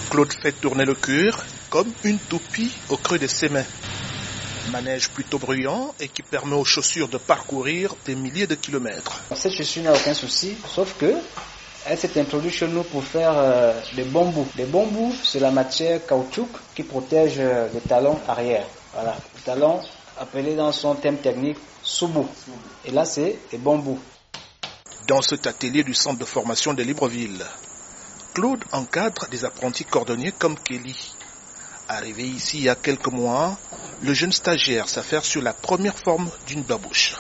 Claude fait tourner le cuir comme une toupie au creux de ses mains. Manège plutôt bruyant et qui permet aux chaussures de parcourir des milliers de kilomètres. Cette chaussure n'a aucun souci, sauf que elle s'est introduite chez nous pour faire des bambous. Les bambous, c'est la matière caoutchouc qui protège le talon arrière. Voilà, le talon appelé dans son terme technique soubou. Et là, c'est des bambous. Dans cet atelier du centre de formation de Libreville, Claude encadre des apprentis cordonniers comme Kelly. Arrivé ici il y a quelques mois, le jeune stagiaire s'affaire sur la première forme d'une babouche.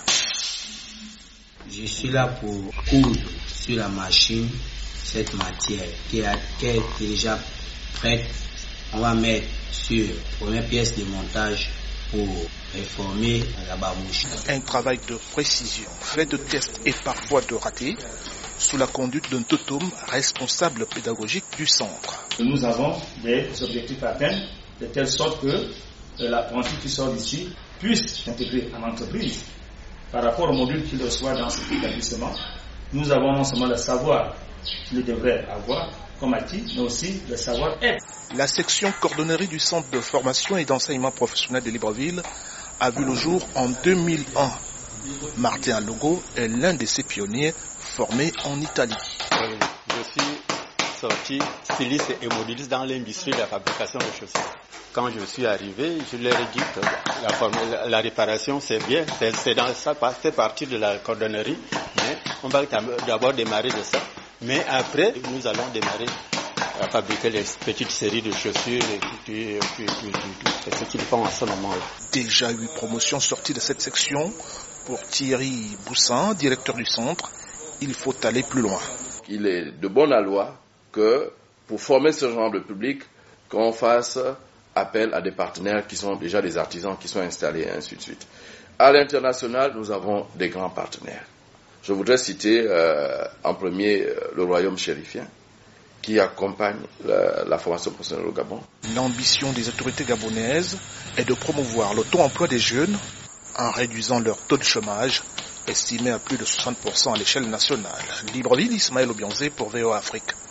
Je suis là pour coudre sur la machine cette matière qui est déjà prête. On va mettre sur la première pièce de montage pour former la babouche. Un travail de précision, fait de tests et parfois de ratés, sous la conduite d'un totum responsable pédagogique du centre. Nous avons des objectifs à atteindre de telle sorte que l'apprenti qui sort d'ici puisse s'intégrer en entreprise. Par rapport au module qu'il reçoit dans cet établissement, nous avons non seulement le savoir qu'il devrait avoir comme acquis, mais aussi le savoir-être. La section cordonnerie du centre de formation et d'enseignement professionnel de Libreville a vu le jour en 2001. Martin Logo est l'un de ces pionniers formés en Italie. Je suis sorti styliste et modéliste dans l'industrie de la fabrication de chaussures. Quand je suis arrivé, je leur ai dit que la réparation c'est bien, ça fait partie de la cordonnerie, mais on va d'abord démarrer de ça. Mais après, nous allons démarrer à fabriquer les petites séries de chaussures et c'est ce qu'ils font à ce moment-là. Déjà 8 promotions sorties de cette section. Pour Thierry Boussin, directeur du centre, il faut aller plus loin. Il est de bonne loi que pour former ce genre de public, qu'on fasse appel à des partenaires qui sont déjà des artisans qui sont installés et ainsi de suite. À l'international, nous avons des grands partenaires. Je voudrais citer en premier le royaume chérifien qui accompagne la formation professionnelle au Gabon. L'ambition des autorités gabonaises est de promouvoir l'auto-emploi des jeunes en réduisant leur taux de chômage, estimé à plus de 60% à l'échelle nationale. Libreville, Ismaël Obianzé pour VOA Afrique.